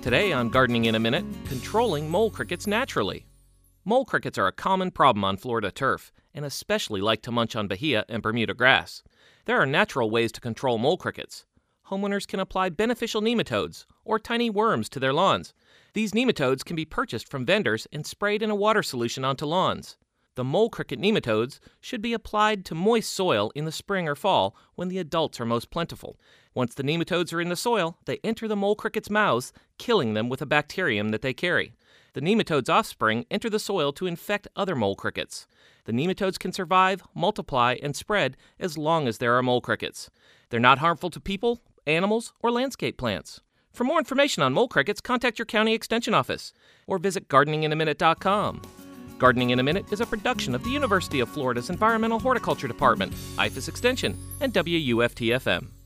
Today on Gardening in a Minute, controlling mole crickets naturally. Mole crickets are a common problem on Florida turf, and especially like to munch on bahia and Bermuda grass. There are natural ways to control mole crickets. Homeowners can apply beneficial nematodes, or tiny worms, to their lawns. These nematodes can be purchased from vendors and sprayed in a water solution onto lawns. The mole cricket nematodes should be applied to moist soil in the spring or fall when the adults are most plentiful. Once the nematodes are in the soil, they enter the mole crickets' mouths, killing them with a bacterium that they carry. The nematodes' offspring enter the soil to infect other mole crickets. The nematodes can survive, multiply, and spread as long as there are mole crickets. They're not harmful to people, animals, or landscape plants. For more information on mole crickets, contact your county extension office or visit gardeninginaminute.com. Gardening in a Minute is a production of the University of Florida's Environmental Horticulture Department, IFAS Extension, and WUFT-FM.